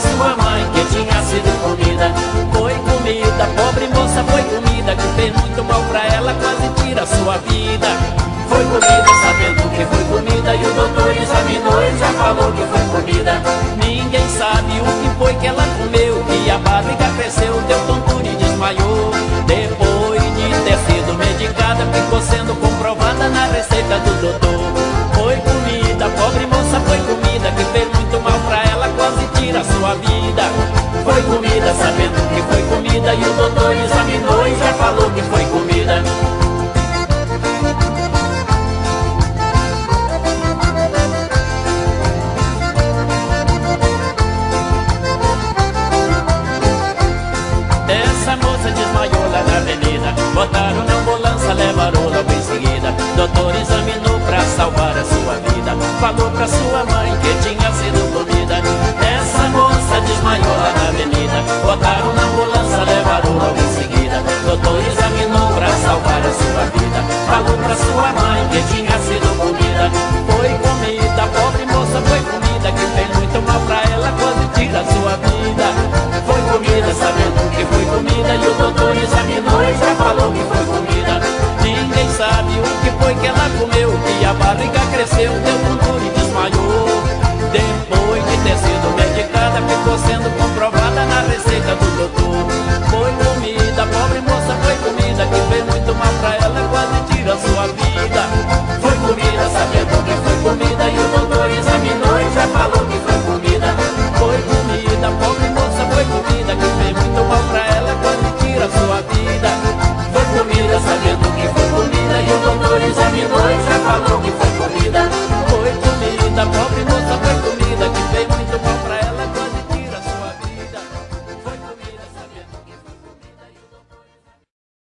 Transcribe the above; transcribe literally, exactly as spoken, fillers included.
sua mãe que tinha sido comida. Foi comida, pobre moça, foi comida, que fez muito mal pra ela, quase tira sua vida. Foi comida, sabendo que foi comida, e o doutor examinou e já falou que foi comida. Ninguém sabe o que foi que ela comeu, que a barriga cresceu, deu tontura e desmaiou. Depois de ter sido medicada, ficou sendo comprovada na receita do doutor. Foi comida, pobre moça, foi comida, que fez muito mal pra ela, quase tira sua vida. Foi comida, sabendo que foi comida, e o